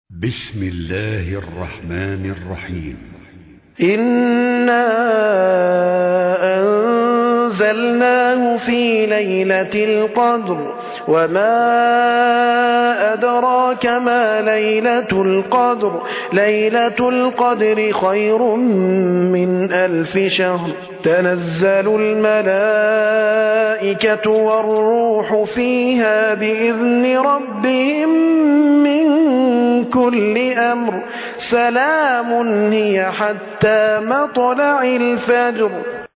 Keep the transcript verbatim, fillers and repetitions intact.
بسم الله الرحمن الرحيم. إنا أنزلناه في ليلة القدر وما أدراك ما ليلة القدر ليلة القدر خير من ألف شهر تنزل الملائكة والروح فيها بإذن ربهم من كل أمر سلام هي حتى مطلع الفجر.